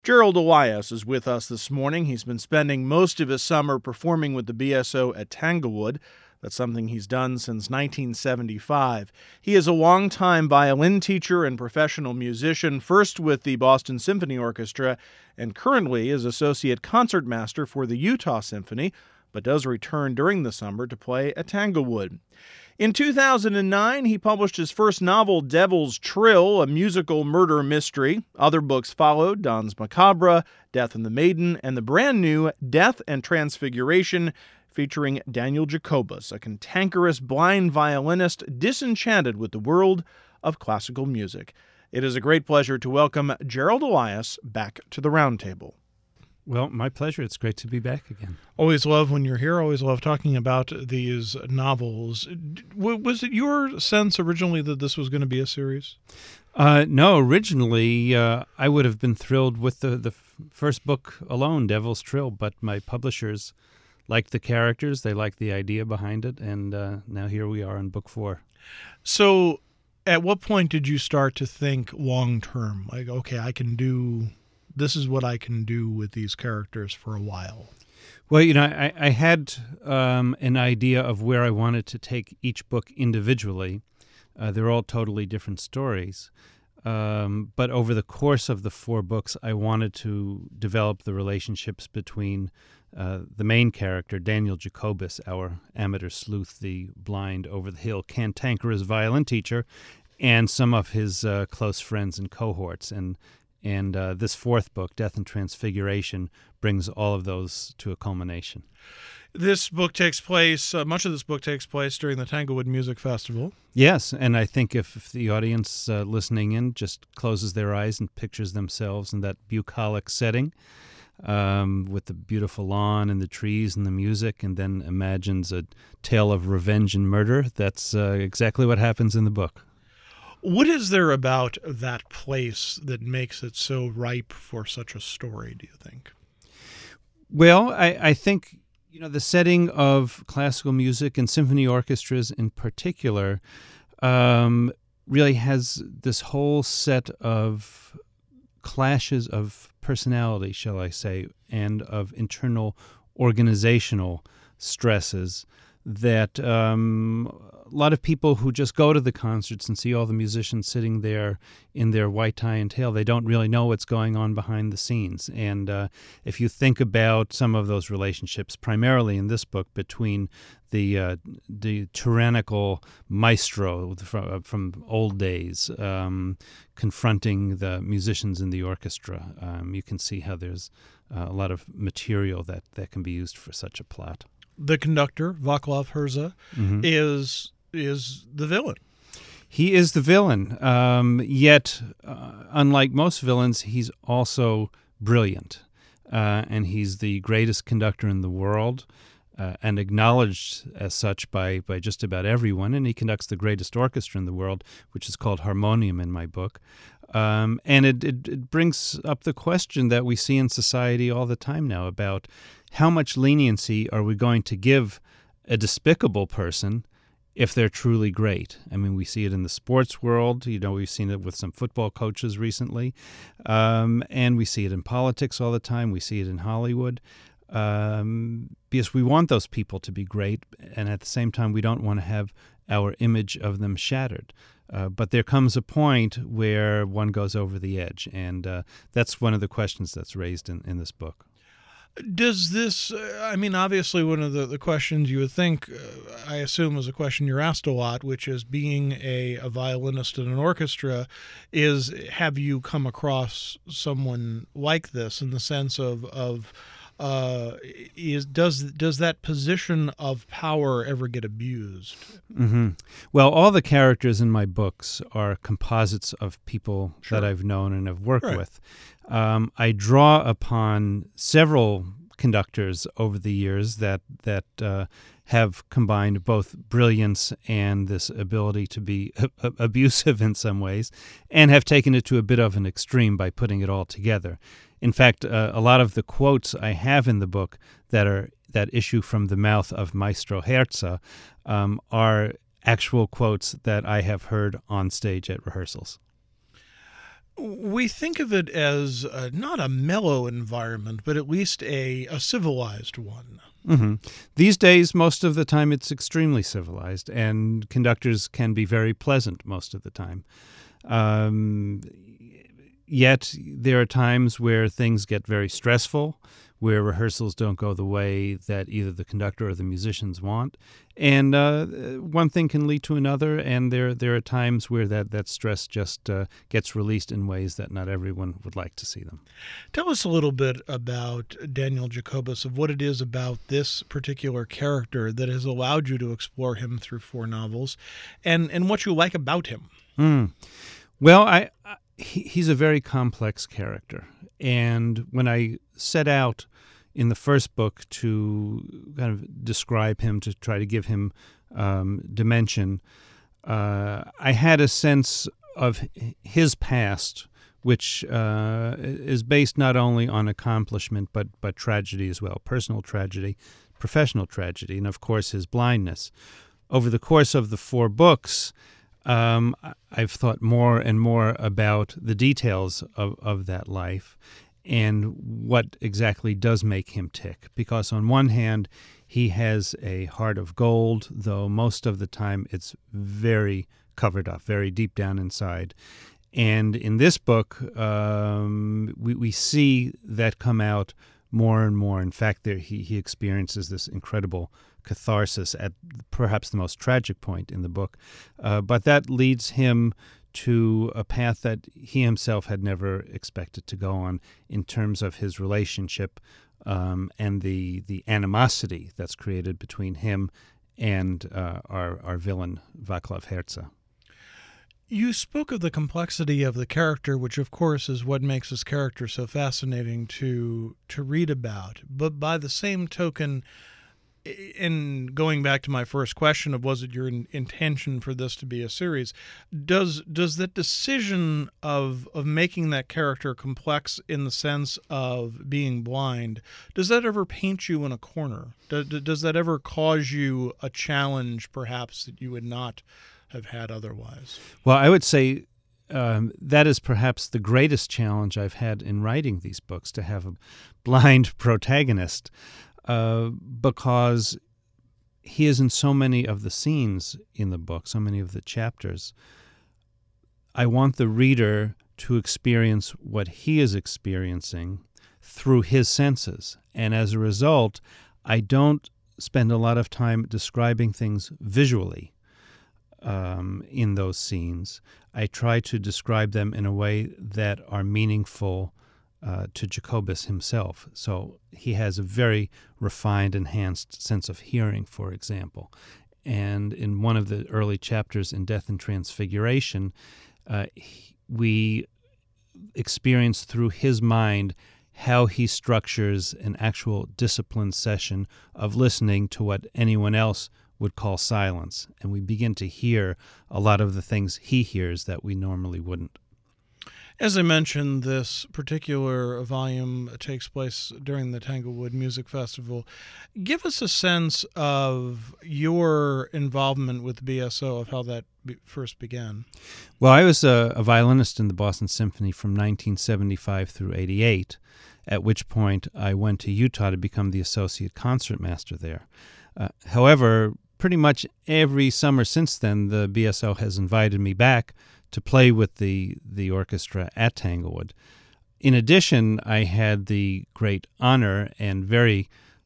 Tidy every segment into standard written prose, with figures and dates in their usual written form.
Gerald Elias is with us this morning. He's been spending most of his summer performing with the BSO at Tanglewood. That's something he's done since 1975. He is a longtime violin teacher and professional musician, first with the Boston Symphony Orchestra, and currently is associate concertmaster for the Utah Symphony, but does return during the summer to play at Tanglewood. In 2009, he published his first novel, Devil's Trill, a musical murder mystery. Other books followed, Danse Macabre, Death and the Maiden, and the brand new Death and Transfiguration, featuring Daniel Jacobus, a cantankerous blind violinist disenchanted with the world of classical music. It is a great pleasure to welcome Gerald Elias back to the Roundtable. Well, my pleasure. It's great to be back again. Always love when you're here. Always love talking about these novels. Was it your sense originally that this was going to be a series? No, originally I would have been thrilled with the first book alone, Devil's Trill, but my publishers liked the characters. They liked the idea behind it, and now here we are in book 4. So at what point did you start to think long-term? Like, okay, this is what I can do with these characters for a while. Well, I had an idea of where I wanted to take each book individually. They're all totally different stories. But over the course of the 4 books, I wanted to develop the relationships between the main character, Daniel Jacobus, our amateur sleuth, the blind, over-the-hill, cantankerous violin teacher, and some of his close friends and cohorts. And this 4th book, Death and Transfiguration, brings all of those to a culmination. This book takes place, much of this book takes place during the Tanglewood Music Festival. Yes, and I think if the audience listening in just closes their eyes and pictures themselves in that bucolic setting with the beautiful lawn and the trees and the music, and then imagines a tale of revenge and murder, that's exactly what happens in the book. What is there about that place that makes it so ripe for such a story, do you think? Well, I think, the setting of classical music and symphony orchestras in particular really has this whole set of clashes of personality, shall I say, and of internal organizational stresses that a lot of people who just go to the concerts and see all the musicians sitting there in their white tie and tail, they don't really know what's going on behind the scenes. And if you think about some of those relationships, primarily in this book, between the tyrannical maestro from old days confronting the musicians in the orchestra, you can see how there's a lot of material that can be used for such a plot. The conductor, Vaclav Hrza, is the villain. He is the villain, yet unlike most villains, he's also brilliant, and he's the greatest conductor in the world, and acknowledged as such by just about everyone, and he conducts the greatest orchestra in the world, which is called Harmonium in my book. And it brings up the question that we see in society all the time now about how much leniency are we going to give a despicable person if they're truly great. I mean, we see it in the sports world. We've seen it with some football coaches recently, and we see it in politics all the time. We see it in Hollywood. Because we want those people to be great, and at the same time, we don't want to have our image of them shattered. But there comes a point where one goes over the edge, and that's one of the questions that's raised in this book. Does this, obviously one of the questions you would think, I assume is a question you're asked a lot, which is being a violinist in an orchestra, is have you come across someone like this in the sense of does that position of power ever get abused? Mm-hmm. Well, all the characters in my books are composites of people that I've known and have worked with. I draw upon several conductors over the years that have combined both brilliance and this ability to be abusive in some ways, and have taken it to a bit of an extreme by putting it all together. In fact, a lot of the quotes I have in the book that issue from the mouth of Maestro Hrza are actual quotes that I have heard on stage at rehearsals. We think of it as not a mellow environment, but at least a civilized one. Hmm. These days, most of the time, it's extremely civilized, and conductors can be very pleasant most of the time. Um, Yet, there are times where things get very stressful, where rehearsals don't go the way that either the conductor or the musicians want. And one thing can lead to another, and there are times where that stress just gets released in ways that not everyone would like to see them. Tell us a little bit about Daniel Jacobus, of what it is about this particular character that has allowed you to explore him through four novels, and what you like about him. Mm. Well, he's a very complex character. And when I set out in the first book to kind of describe him, to try to give him dimension, I had a sense of his past, which is based not only on accomplishment but tragedy as well, personal tragedy, professional tragedy, and of course his blindness. Over the course of the four books, I've thought more and more about the details of that life and what exactly does make him tick. Because on one hand, he has a heart of gold, though most of the time it's very covered up, very deep down inside. And in this book, we see that come out more and more. In fact, he experiences this incredible catharsis at perhaps the most tragic point in the book. But that leads him to a path that he himself had never expected to go on in terms of his relationship and the animosity that's created between him and our villain, Vaclav Herze. You spoke of the complexity of the character, which of course is what makes his character so fascinating to read about. But by the same token, in going back to my first question of was it your intention for this to be a series, does that decision of making that character complex in the sense of being blind, does that ever paint you in a corner? Does that ever cause you a challenge perhaps that you would not have had otherwise? Well, I would say that is perhaps the greatest challenge I've had in writing these books, to have a blind protagonist. Because he is in so many of the scenes in the book, so many of the chapters. I want the reader to experience what he is experiencing through his senses. And as a result, I don't spend a lot of time describing things visually in those scenes. I try to describe them in a way that are meaningful to Jacobus himself. So he has a very refined, enhanced sense of hearing, for example. And in one of the early chapters in Death and Transfiguration, we experience through his mind how he structures an actual disciplined session of listening to what anyone else would call silence. And we begin to hear a lot of the things he hears that we normally wouldn't. As I mentioned, this particular volume takes place during the Tanglewood Music Festival. Give us a sense of your involvement with BSO, of how that first began. Well, I was a violinist in the Boston Symphony from 1975 through 88, at which point I went to Utah to become the associate concertmaster there. However, pretty much every summer since then, the BSO has invited me back to play with the orchestra at Tanglewood. In addition, I had the great honor and very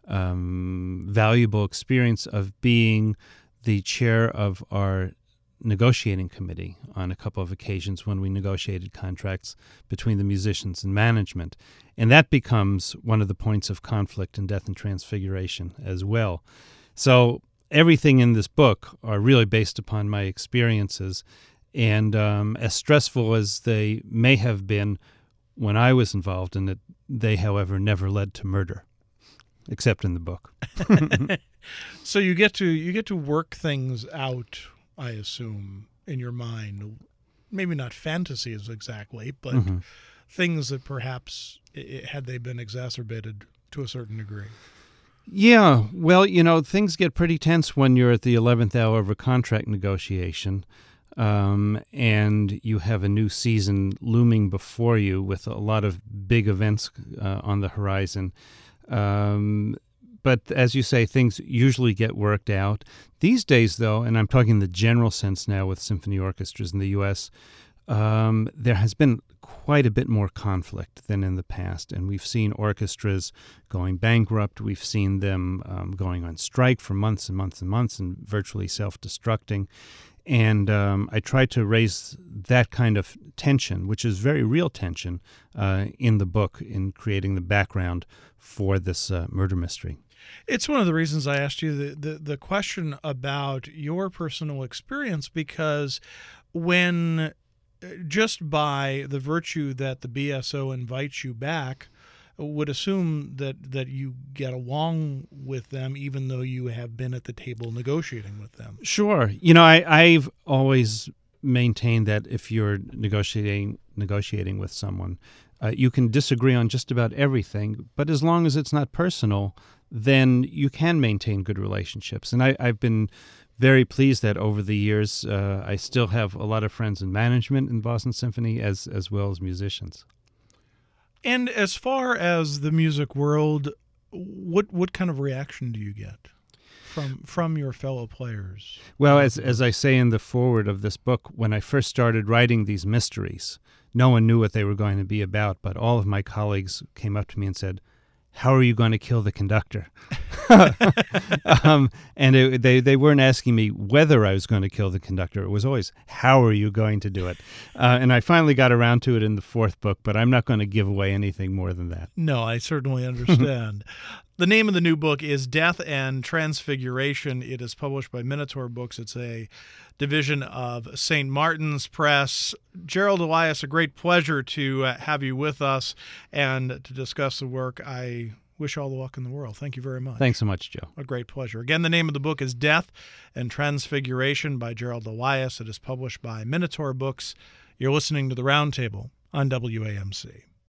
valuable experience of being the chair of our negotiating committee on a couple of occasions when we negotiated contracts between the musicians and management. And that becomes one of the points of conflict in Death and Transfiguration as well. So everything in this book are really based upon my experiences. And as stressful as they may have been when I was involved in it, they, however, never led to murder, except in the book. So you get to work things out, I assume, in your mind. Maybe not fantasies exactly, but things that perhaps, had they been exacerbated to a certain degree. Yeah, well, things get pretty tense when you're at the 11th hour of a contract negotiation. and you have a new season looming before you with a lot of big events on the horizon. But as you say, things usually get worked out. These days, though, and I'm talking in the general sense now with symphony orchestras in the U.S., there has been quite a bit more conflict than in the past, and we've seen orchestras going bankrupt. We've seen them going on strike for months and months and months and virtually self-destructing. And I tried to raise that kind of tension, which is very real tension, in the book in creating the background for this murder mystery. It's one of the reasons I asked you the question about your personal experience, because when just by the virtue that the BSO invites you back, would assume that you get along with them even though you have been at the table negotiating with them. Sure. You know, I've always maintained that if you're negotiating with someone, you can disagree on just about everything, but as long as it's not personal, then you can maintain good relationships. And I've been very pleased that over the years, I still have a lot of friends in management in Boston Symphony as well as musicians. And as far as the music world, what kind of reaction do you get from your fellow players? Well, as I say in the foreword of this book, when I first started writing these mysteries, no one knew what they were going to be about, but all of my colleagues came up to me and said, "How are you going to kill the conductor?" And they weren't asking me whether I was going to kill the conductor. It was always, how are you going to do it? And I finally got around to it in the fourth book, but I'm not going to give away anything more than that. No, I certainly understand. The name of the new book is Death and Transfiguration. It is published by Minotaur Books. It's a division of St. Martin's Press. Gerald Elias, a great pleasure to have you with us and to discuss the work. I wish all the luck in the world. Thank you very much. Thanks so much, Joe. A great pleasure. Again, the name of the book is Death and Transfiguration by Gerald Elias. It is published by Minotaur Books. You're listening to The Roundtable on WAMC.